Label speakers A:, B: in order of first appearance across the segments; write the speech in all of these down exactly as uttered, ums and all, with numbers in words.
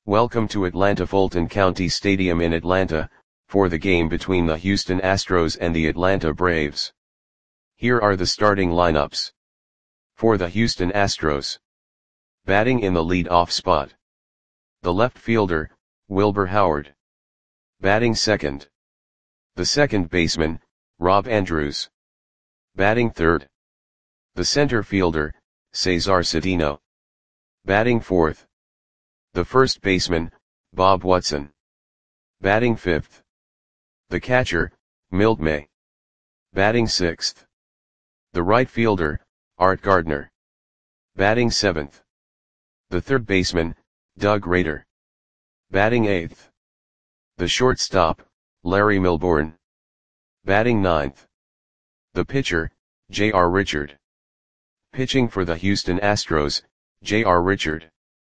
A: Welcome to Atlanta Fulton County Stadium in Atlanta, for the game between the Houston Astros and the Atlanta Braves. Here are the starting lineups. For the Houston Astros. Batting in the lead-off spot. The left fielder, Wilbur Howard. Batting second. The second baseman, Rob Andrews. Batting third. The center fielder, Cesar Cedeno. Batting fourth. The first baseman, Bob Watson. Batting fifth. The catcher, Milt May. Batting sixth. The right fielder, Art Gardner. Batting seventh. The third baseman, Doug Rader. Batting eighth. The shortstop, Larry Milbourne. Batting ninth. The pitcher, J R Richard. Pitching for the Houston Astros, J R Richard.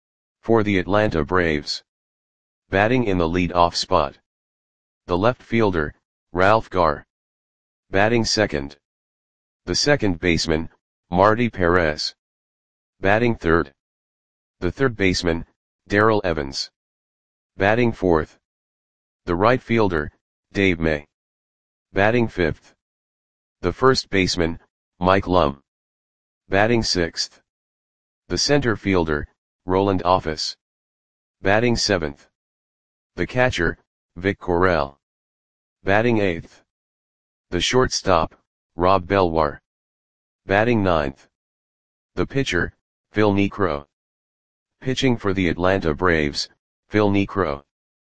A: For the Atlanta Braves. Batting in the lead-off spot. The left fielder, Ralph Garr. Batting second. The second baseman, Marty Perez. Batting third. The third baseman, Darrell Evans. Batting fourth. The right fielder, Dave May. Batting fifth. The first baseman, Mike Lum. Batting sixth. The center fielder, Roland Office. Batting seventh. The catcher, Vic Correll. Batting eighth. The shortstop, Rob Belwar. Batting ninth. The pitcher, Phil Niekro. Pitching for the Atlanta Braves, Phil Niekro.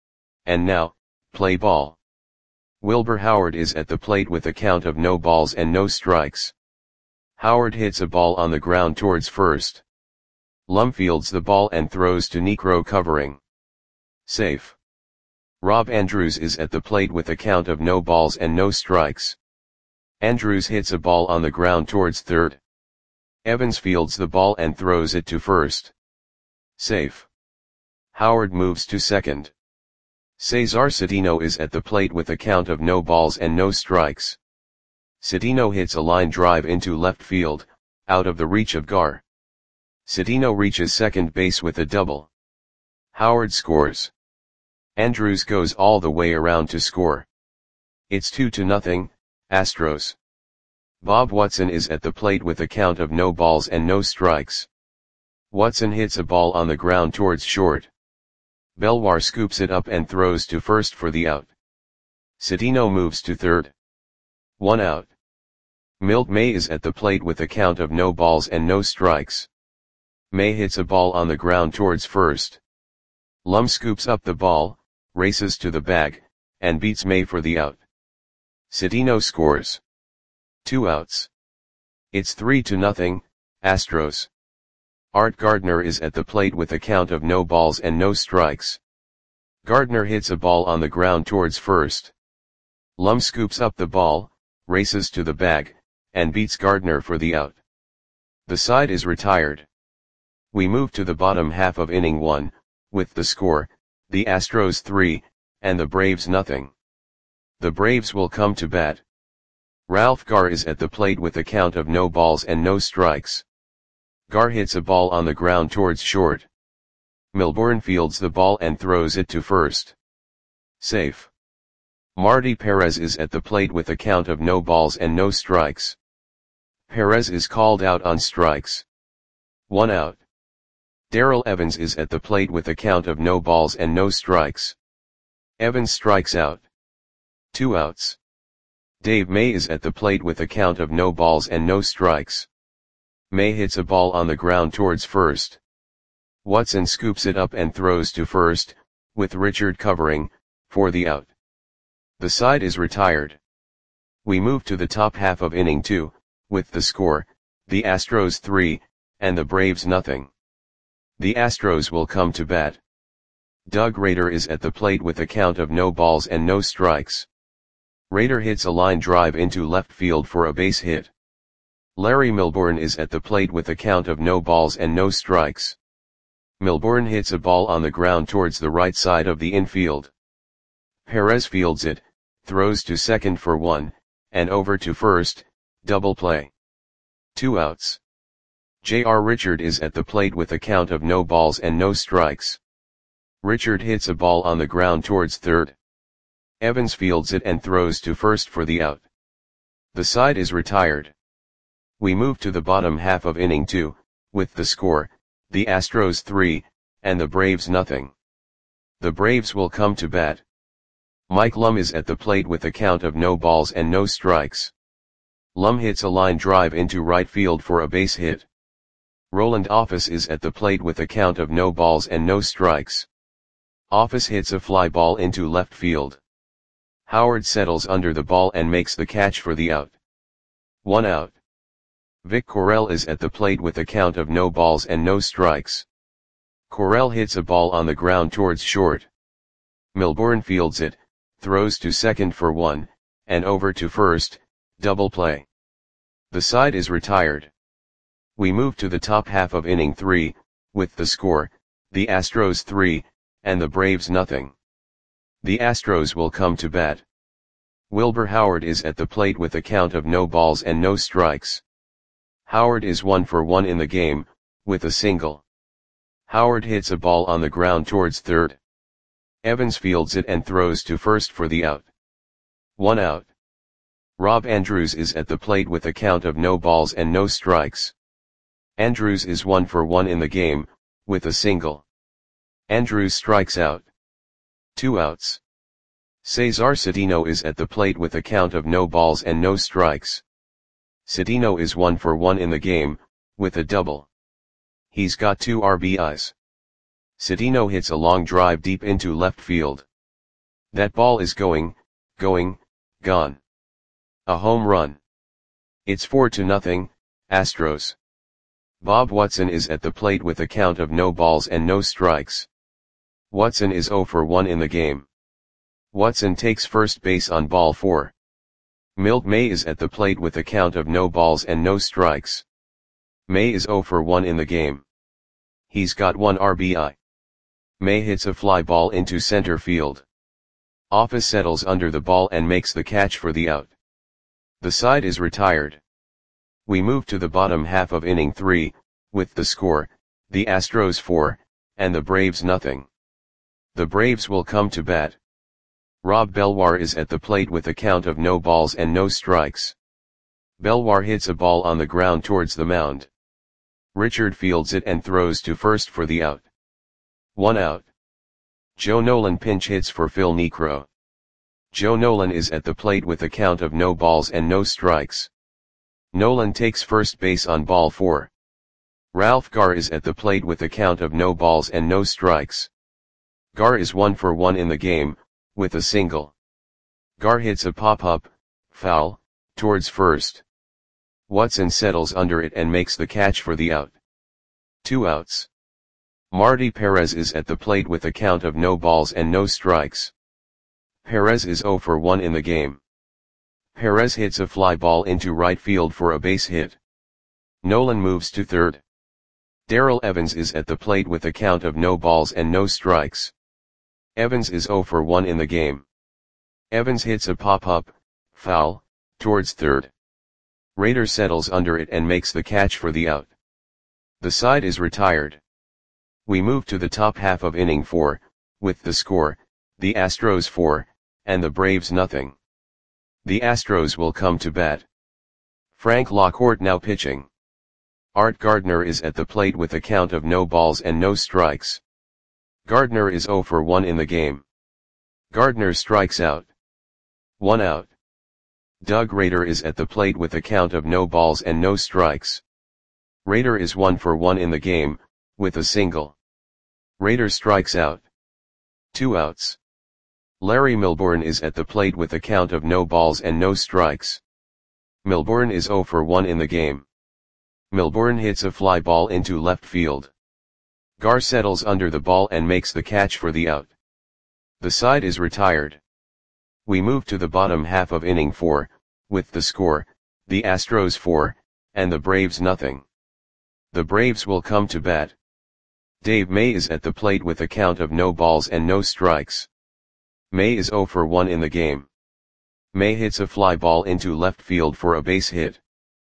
A: And now, play ball. Wilbur Howard is at the plate with a count of no balls and no strikes. Howard hits a ball on the ground towards first. Lum fields the ball and throws to Niekro covering. Safe. Rob Andrews is at the plate with a count of no balls and no strikes. Andrews hits a ball on the ground towards third. Evans fields the ball and throws it to first. Safe. Howard moves to second. Cesar Cedeno is at the plate with a count of no balls and no strikes. Cedeno hits a line drive into left field, out of the reach of Garr. Cedeno reaches second base with a double. Howard scores. Andrews goes all the way around to score. It's two to nothing, Astros. Bob Watson is at the plate with a count of no balls and no strikes. Watson hits a ball on the ground towards short. Belwar scoops it up and throws to first for the out. Cedeno moves to third. One out. Milt May is at the plate with a count of no balls and no strikes. May hits a ball on the ground towards first. Lum scoops up the ball, races to the bag, and beats May for the out. Cedeno scores. Two outs. It's three to nothing, Astros. Art Gardner is at the plate with a count of no balls and no strikes. Gardner hits a ball on the ground towards first. Lum scoops up the ball, races to the bag, and beats Gardner for the out. The side is retired. We move to the bottom half of inning one, with the score, the Astros three, and the Braves nothing. The Braves will come to bat. Ralph Garr is at the plate with a count of no balls and no strikes. Garr hits a ball on the ground towards short. Milbourne fields the ball and throws it to first. Safe. Marty Perez is at the plate with a count of no balls and no strikes. Perez is called out on strikes. One out. Darrell Evans is at the plate with a count of no balls and no strikes. Evans strikes out. Two outs. Dave May is at the plate with a count of no balls and no strikes. May hits a ball on the ground towards first. Watson scoops it up and throws to first, with Richard covering, for the out. The side is retired. We move to the top half of inning two, with the score, the Astros three, and the Braves nothing. The Astros will come to bat. Doug Rader is at the plate with a count of no balls and no strikes. Rader hits a line drive into left field for a base hit. Larry Milbourne is at the plate with a count of no balls and no strikes. Milbourne hits a ball on the ground towards the right side of the infield. Perez fields it, throws to second for one, and over to first, double play. Two outs. J R Richard is at the plate with a count of no balls and no strikes. Richard hits a ball on the ground towards third. Evans fields it and throws to first for the out. The side is retired. We move to the bottom half of inning two, with the score, the Astros three, and the Braves nothing. The Braves will come to bat. Mike Lum is at the plate with a count of no balls and no strikes. Lum hits a line drive into right field for a base hit. Roland Office is at the plate with a count of no balls and no strikes. Office hits a fly ball into left field. Howard settles under the ball and makes the catch for the out. One out. Vic Correll is at the plate with a count of no balls and no strikes. Correll hits a ball on the ground towards short. Milbourne fields it, throws to second for one, and over to first, double play. The side is retired. We move to the top half of inning three, with the score, the Astros three, and the Braves nothing. The Astros will come to bat. Wilbur Howard is at the plate with a count of no balls and no strikes. Howard is one for one in the game, with a single. Howard hits a ball on the ground towards third. Evans fields it and throws to first for the out. One out. Rob Andrews is at the plate with a count of no balls and no strikes. Andrews is one for one in the game, with a single. Andrews strikes out. Two outs. Cesar Cedeno is at the plate with a count of no balls and no strikes. Cedeno is one for one in the game, with a double. He's got two R B Is. Cedeno hits a long drive deep into left field. That ball is going, going, gone. A home run. It's four to nothing, Astros. Bob Watson is at the plate with a count of no balls and no strikes. Watson is zero for one in the game. Watson takes first base on ball four. Milt May is at the plate with a count of no balls and no strikes. May is zero for one in the game. He's got one R B I. May hits a fly ball into center field. Office settles under the ball and makes the catch for the out. The side is retired. We move to the bottom half of inning three, with the score, the Astros four, and the Braves nothing. The Braves will come to bat. Rob Belwar is at the plate with a count of no balls and no strikes. Belwar hits a ball on the ground towards the mound. Richard fields it and throws to first for the out. One out. Joe Nolan pinch hits for Phil Niekro. Joe Nolan is at the plate with a count of no balls and no strikes. Nolan takes first base on ball four. Ralph Garr is at the plate with a count of no balls and no strikes. Garr is one for one in the game, with a single. Garr hits a pop-up, foul, towards first. Watson settles under it and makes the catch for the out. Two outs. Marty Perez is at the plate with a count of no balls and no strikes. Perez is zero for one in the game. Perez hits a fly ball into right field for a base hit. Nolan moves to third. Darrell Evans is at the plate with a count of no balls and no strikes. Evans is zero for one in the game. Evans hits a pop-up, foul, towards third. Rader settles under it and makes the catch for the out. The side is retired. We move to the top half of inning four, with the score, the Astros four, and the Braves nothing. The Astros will come to bat. Frank Lockhart now pitching. Art Gardner is at the plate with a count of no balls and no strikes. Gardner is zero for one in the game. Gardner strikes out. One out. Doug Rader is at the plate with a count of no balls and no strikes. Rader is one for one in the game, with a single. Rader strikes out. Two outs. Larry Milbourne is at the plate with a count of no balls and no strikes. Milbourne is zero for one in the game. Milbourne hits a fly ball into left field. Garr settles under the ball and makes the catch for the out. The side is retired. We move to the bottom half of inning four, with the score, the Astros four, and the Braves nothing. The Braves will come to bat. Dave May is at the plate with a count of no balls and no strikes. May is zero for one in the game. May hits a fly ball into left field for a base hit.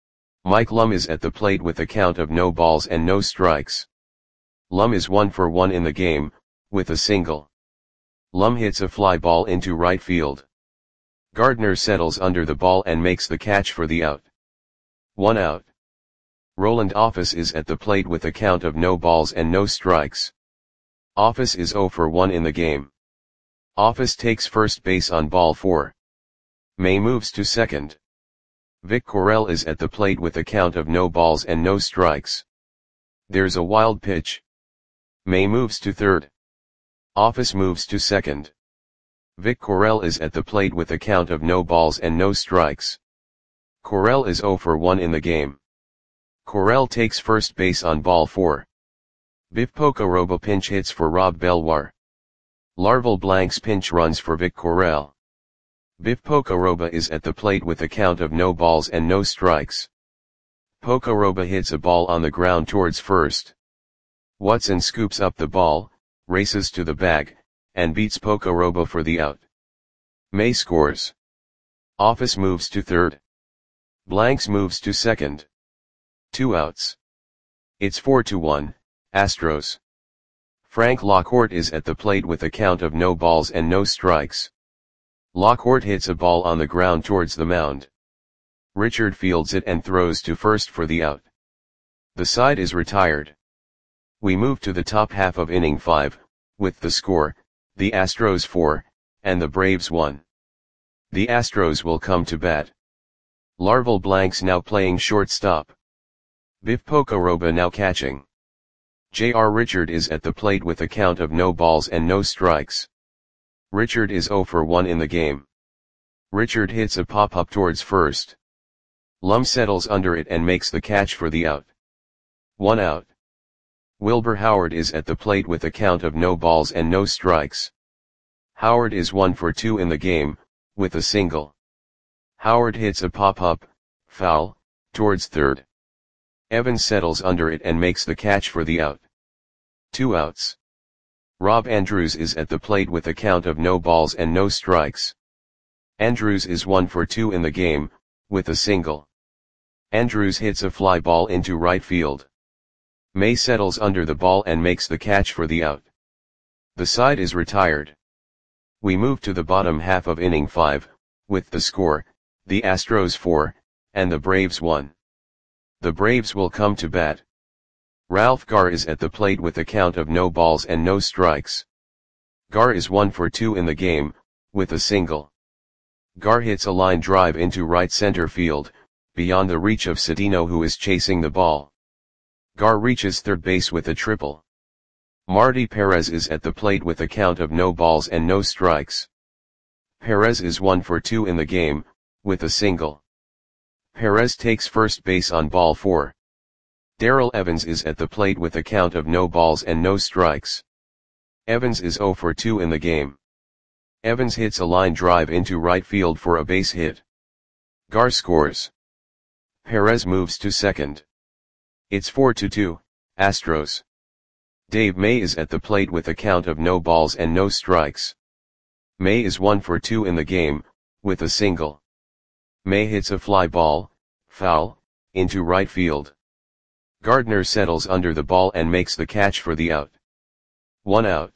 A: Mike Lum is at the plate with a count of no balls and no strikes. Lum is one for one in the game, with a single. Lum hits a fly ball into right field. Gardner settles under the ball and makes the catch for the out. One out. Roland Office is at the plate with a count of no balls and no strikes. Office is zero for one in the game. Office takes first base on ball four. May moves to second. Vic Correll is at the plate with a count of no balls and no strikes. There's a wild pitch. May moves to third. Office moves to second. Vic Correll is at the plate with a count of no balls and no strikes. Correll is zero for one in the game. Correll takes first base on ball four. Biff Pocoroba pinch hits for Rob Belwar. Larval blanks pinch runs for Vic Correll. Biff Pocoroba is at the plate with a count of no balls and no strikes. Pocoroba hits a ball on the ground towards first. Watson scoops up the ball, races to the bag, and beats Pocoroba for the out. May scores. Office moves to third. Blanks moves to second. Two outs. It's four to one, Astros. Frank Lockhart is at the plate with a count of no balls and no strikes. Lockhart hits a ball on the ground towards the mound. Richard fields it and throws to first for the out. The side is retired. We move to the top half of inning five, with the score, the Astros four, and the Braves one. The Astros will come to bat. Larval blanks now playing shortstop. Biff Pocoroba now catching. J R Richard is at the plate with a count of no balls and no strikes. Richard is zero for one in the game. Richard hits a pop-up towards first. Lum settles under it and makes the catch for the out. One out. Wilbur Howard is at the plate with a count of no balls and no strikes. Howard is one for two in the game, with a single. Howard hits a pop-up, foul, towards third. Evans settles under it and makes the catch for the out. Two outs. Rob Andrews is at the plate with a count of no balls and no strikes. Andrews is one for two in the game, with a single. Andrews hits a fly ball into right field. May settles under the ball and makes the catch for the out. The side is retired. We move to the bottom half of inning five, with the score, the Astros four, and the Braves one. The Braves will come to bat. Ralph Garr is at the plate with a count of no balls and no strikes. Garr is one for two in the game, with a single. Garr hits a line drive into right center field, beyond the reach of Cedeno, who is chasing the ball. Garr reaches third base with a triple. Marty Perez is at the plate with a count of no balls and no strikes. Perez is one for two in the game, with a single. Perez takes first base on ball four. Darrell Evans is at the plate with a count of no balls and no strikes. Evans is zero for two in the game. Evans hits a line drive into right field for a base hit. Garr scores. Perez moves to second. It's four to two, Astros. Dave May is at the plate with a count of no balls and no strikes. May is one for two in the game, with a single. May hits a fly ball, foul, into right field. Gardner settles under the ball and makes the catch for the out. One out.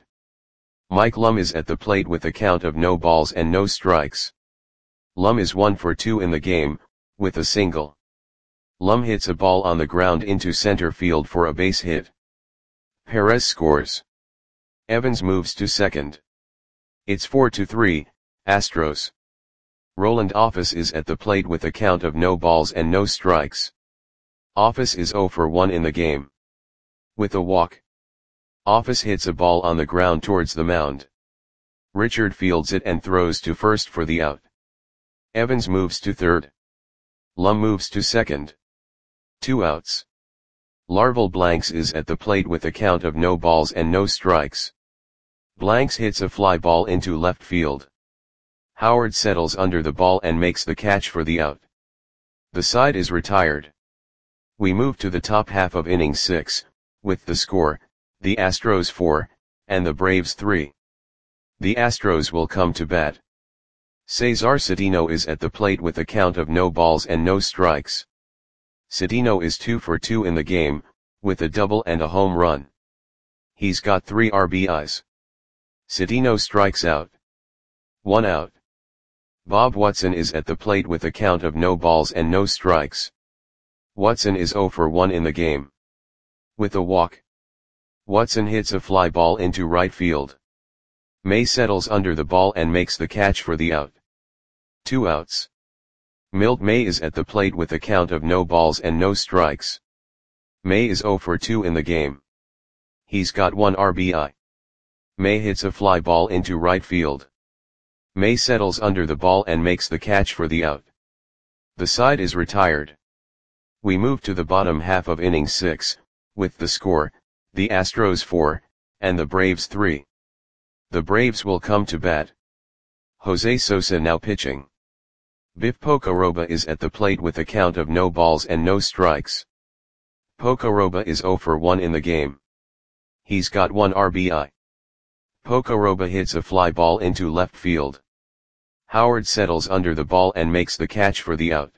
A: Mike Lum is at the plate with a count of no balls and no strikes. Lum is one for two in the game, with a single. Lum hits a ball on the ground into center field for a base hit. Perez scores. Evans moves to second. It's four to three, Astros. Roland Office is at the plate with a count of no balls and no strikes. Office is zero for one in the game. With a walk. Office hits a ball on the ground towards the mound. Richard fields it and throws to first for the out. Evans moves to third. Lum moves to second. Two outs. Larval Blanks is at the plate with a count of no balls and no strikes. Blanks hits a fly ball into left field. Howard settles under the ball and makes the catch for the out. The side is retired. We move to the top half of inning six, with the score, the Astros four, and the Braves three. The Astros will come to bat. Cesar Cedeno is at the plate with a count of no balls and no strikes. Cedeno is two for two in the game, with a double and a home run. He's got three R B Is. Cedeno strikes out. One out. Bob Watson is at the plate with a count of no balls and no strikes. Watson is zero for one in the game. With a walk, Watson hits a fly ball into right field. May settles under the ball and makes the catch for the out. Two outs. Milt May is at the plate with a count of no balls and no strikes. May is zero for two in the game. He's got one R B I. May hits a fly ball into right field. May settles under the ball and makes the catch for the out. The side is retired. We move to the bottom half of inning six, with the score, the Astros four, and the Braves three. The Braves will come to bat. Jose Sosa now pitching. Biff Pocoroba is at the plate with a count of no balls and no strikes. Pocoroba is zero for one in the game. He's got one R B I. Pocoroba hits a fly ball into left field. Howard settles under the ball and makes the catch for the out.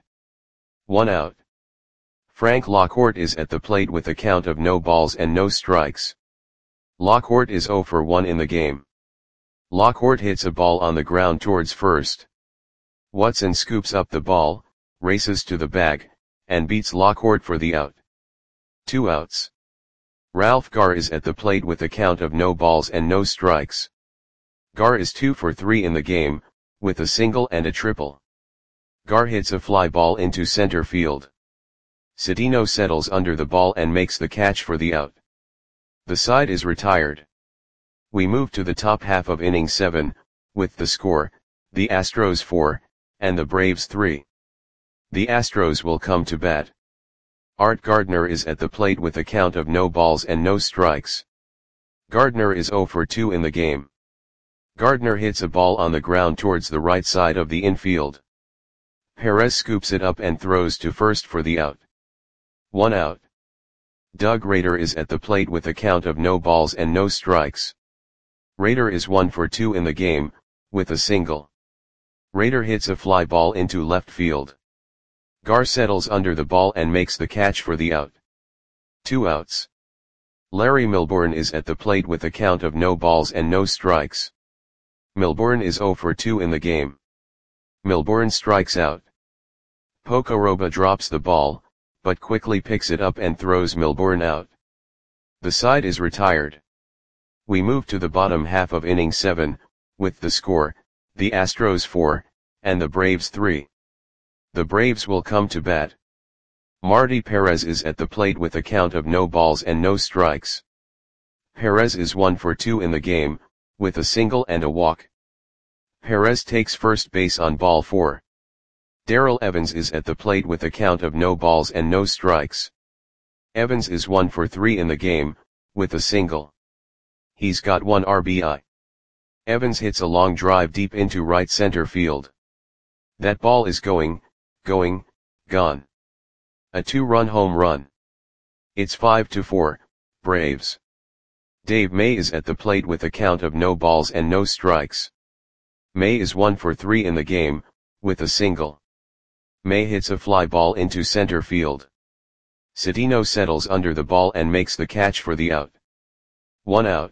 A: One out. Frank Lockhart is at the plate with a count of no balls and no strikes. Lockhart is zero for one in the game. Lockhart hits a ball on the ground towards first. Watson scoops up the ball, races to the bag, and beats Lockhart for the out. Two outs. Ralph Garr is at the plate with a count of no balls and no strikes. Garr is two for three in the game, with a single and a triple. Garr hits a fly ball into center field. Cedeno settles under the ball and makes the catch for the out. The side is retired. We move to the top half of inning seven, with the score, the Astros four, and the Braves three. The Astros will come to bat. Art Gardner is at the plate with a count of no balls and no strikes. Gardner is zero for two in the game. Gardner hits a ball on the ground towards the right side of the infield. Perez scoops it up and throws to first for the out. One out. Doug Rader is at the plate with a count of no balls and no strikes. Rader is one for two in the game, with a single. Rader hits a fly ball into left field. Garr settles under the ball and makes the catch for the out. Two outs. Larry Milbourne is at the plate with a count of no balls and no strikes. Milbourne is zero for two in the game. Milbourne strikes out. Pocoroba drops the ball, but quickly picks it up and throws Milbourne out. The side is retired. We move to the bottom half of inning seven, with the score, the Astros four, and the Braves three. The Braves will come to bat. Marty Perez is at the plate with a count of no balls and no strikes. Perez is one for two in the game, with a single and a walk. Perez takes first base on ball four. Darrell Evans is at the plate with a count of no balls and no strikes. Evans is one for three in the game, with a single. He's got one R B I. Evans hits a long drive deep into right center field. That ball is going, going, gone. A two-run home run. It's five to four, Braves. Dave May is at the plate with a count of no balls and no strikes. May is one for three in the game, with a single. May hits a fly ball into center field. Cedeno settles under the ball and makes the catch for the out. One out.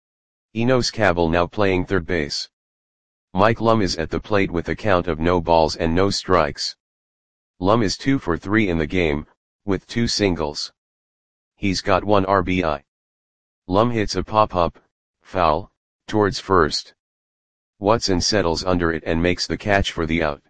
A: Enos Cabell now playing third base. Mike Lum is at the plate with a count of no balls and no strikes. Lum is two for three in the game, with two singles. He's got one R B I. Lum hits a pop-up, foul, towards first. Watson settles under it and makes the catch for the out.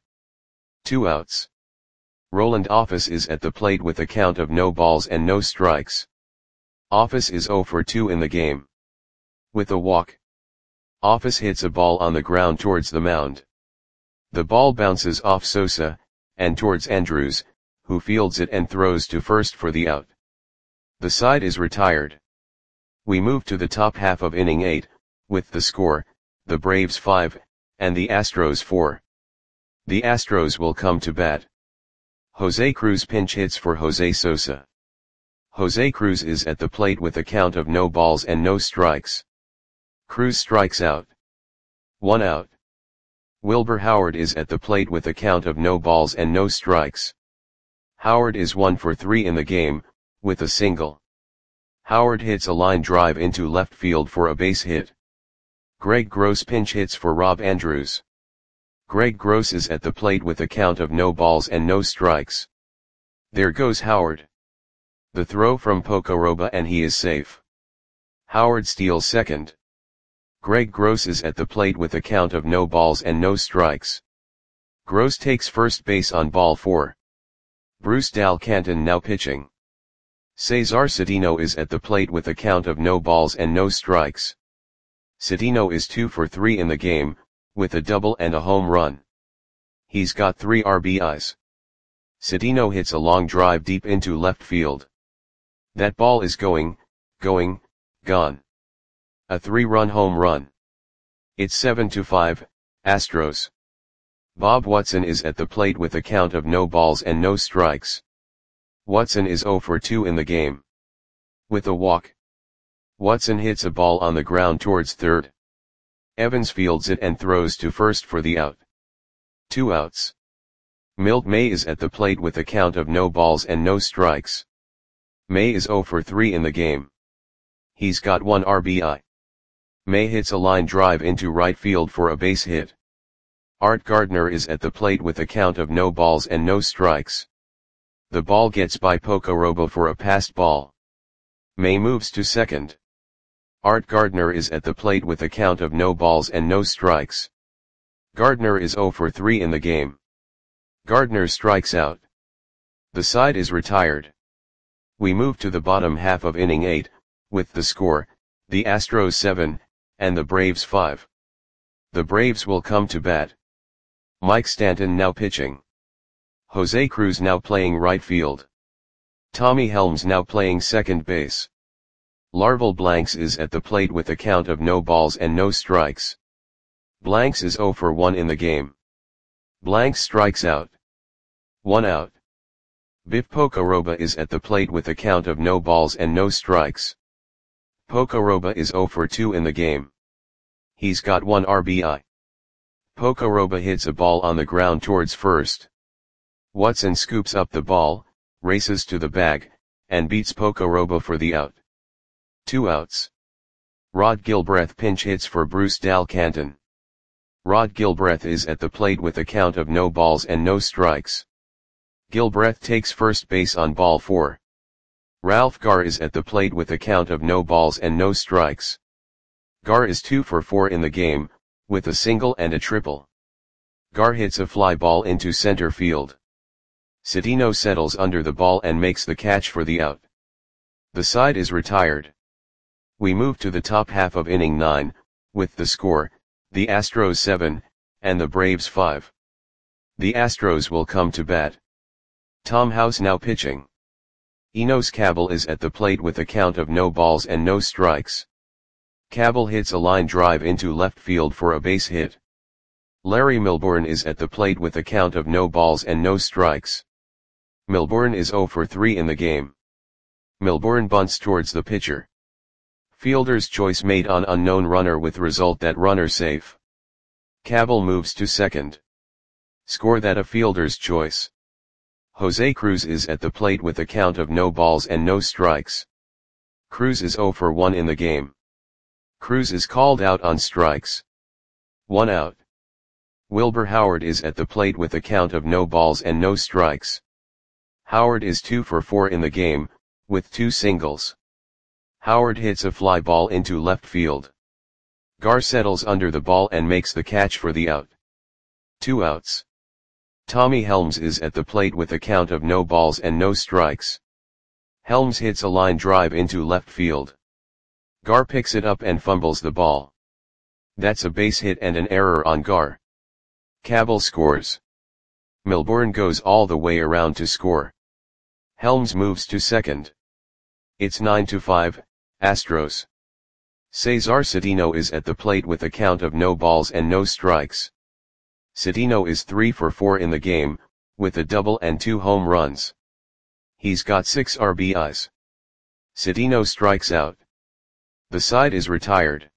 A: Two outs. Roland Office is at the plate with a count of no balls and no strikes. Office is zero for two in the game. With a walk, Office hits a ball on the ground towards the mound. The ball bounces off Sosa, and towards Andrews, who fields it and throws to first for the out. The side is retired. We move to the top half of inning eight, with the score, the Braves five, and the Astros four. The Astros will come to bat. Jose Cruz pinch hits for Jose Sosa. Jose Cruz is at the plate with a count of no balls and no strikes. Cruz strikes out. One out. Wilbur Howard is at the plate with a count of no balls and no strikes. Howard is one for three in the game, with a single. Howard hits a line drive into left field for a base hit. Greg Gross pinch hits for Rob Andrews. Greg Gross is at the plate with a count of no balls and no strikes. There goes Howard. The throw from Pocoroba and he is safe. Howard steals second. Greg Gross is at the plate with a count of no balls and no strikes. Gross takes first base on ball four. Bruce Dal Canton now pitching. Cesar Cedeno is at the plate with a count of no balls and no strikes. Cedeno is two for three in the game, with a double and a home run. He's got three R B Is. Cedeno hits a long drive deep into left field. That ball is going, going, gone. A three-run home run. It's seven to five, Astros. Bob Watson is at the plate with a count of no balls and no strikes. Watson is zero for two in the game. With a walk. Watson hits a ball on the ground towards third. Evans fields it and throws to first for the out. Two outs. Milt May is at the plate with a count of no balls and no strikes. May is zero for three in the game. He's got one R B I. May hits a line drive into right field for a base hit. Art Gardner is at the plate with a count of no balls and no strikes. The ball gets by Pocoroba for a passed ball. May moves to second. Art Gardner is at the plate with a count of no balls and no strikes. Gardner is zero for three in the game. Gardner strikes out. The side is retired. We move to the bottom half of inning eight, with the score, the Astros seven, and the Braves five. The Braves will come to bat. Mike Stanton now pitching. Jose Cruz now playing right field. Tommy Helms now playing second base. Larval Blanks is at the plate with a count of no balls and no strikes. Blanks is zero for one in the game. Blanks strikes out. One out. Biff Pocoroba is at the plate with a count of no balls and no strikes. Pocoroba is zero for two in the game. He's got one R B I. Pocoroba hits a ball on the ground towards first. Watson scoops up the ball, races to the bag, and beats Pocoroba for the out. Two outs. Rod Gilbreth pinch hits for Bruce Dal Canton. Rod Gilbreth is at the plate with a count of no balls and no strikes. Gilbreth takes first base on ball four. Ralph Garr is at the plate with a count of no balls and no strikes. Garr is two for four in the game, with a single and a triple. Garr hits a fly ball into center field. Cedeno settles under the ball and makes the catch for the out. The side is retired. We move to the top half of inning nine, with the score, the Astros seven, and the Braves five. The Astros will come to bat. Tom House now pitching. Enos Cabell is at the plate with a count of no balls and no strikes. Cabell hits a line drive into left field for a base hit. Larry Milbourne is at the plate with a count of no balls and no strikes. Milbourne is zero for three in the game. Milbourne bunts towards the pitcher. Fielder's choice made on unknown runner with result that runner safe. Cabell moves to second. Score that a fielder's choice. Jose Cruz is at the plate with a count of no balls and no strikes. Cruz is zero for one in the game. Cruz is called out on strikes. One out. Wilbur Howard is at the plate with a count of no balls and no strikes. Howard is two for four in the game, with two singles. Howard hits a fly ball into left field. Garr settles under the ball and makes the catch for the out. Two outs. Tommy Helms is at the plate with a count of no balls and no strikes. Helms hits a line drive into left field. Garr picks it up and fumbles the ball. That's a base hit and an error on Garr. Cabell scores. Milbourne goes all the way around to score. Helms moves to second. It's nine to five, Astros. Cesar Cedeno is at the plate with a count of no balls and no strikes. Cedeno is three for four in the game, with a double and two home runs. He's got six R B Is. Cedeno strikes out. The side is retired.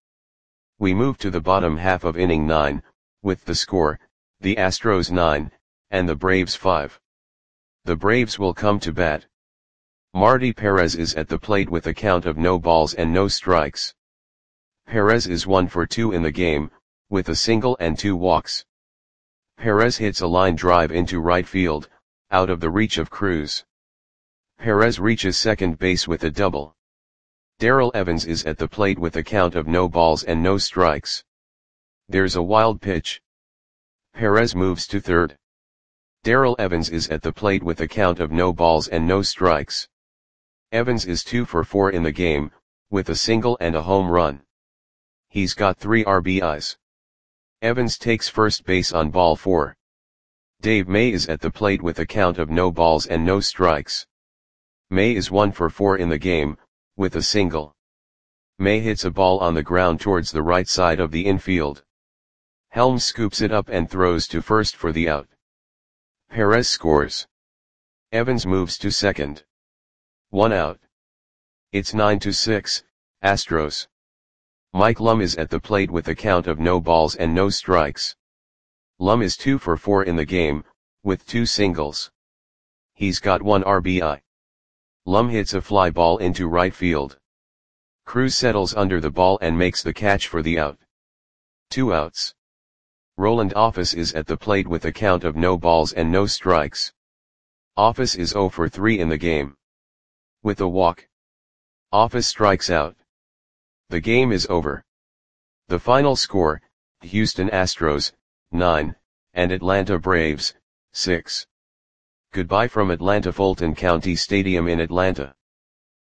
A: We move to the bottom half of inning nine, with the score, the Astros nine, and the Braves five. The Braves will come to bat. Marty Perez is at the plate with a count of no balls and no strikes. Perez is one for two in the game, with a single and two walks. Perez hits a line drive into right field, out of the reach of Cruz. Perez reaches second base with a double. Darrell Evans is at the plate with a count of no balls and no strikes. There's a wild pitch. Perez moves to third. Darrell Evans is at the plate with a count of no balls and no strikes. Evans is two for four in the game, with a single and a home run. He's got three R B Is. Evans takes first base on ball four. Dave May is at the plate with a count of no balls and no strikes. May is one for four in the game, with a single. May hits a ball on the ground towards the right side of the infield. Helms scoops it up and throws to first for the out. Perez scores. Evans moves to second. One out. It's nine to six, Astros. Mike Lum is at the plate with a count of no balls and no strikes. Lum is two for four in the game, with two singles. He's got one R B I. Lum hits a fly ball into right field. Cruz settles under the ball and makes the catch for the out. Two outs. Roland Office is at the plate with a count of no balls and no strikes. Office is zero for three in the game. With a walk. Office strikes out. The game is over. The final score, Houston Astros, nine, and Atlanta Braves, six. Goodbye from Atlanta Fulton County Stadium in Atlanta.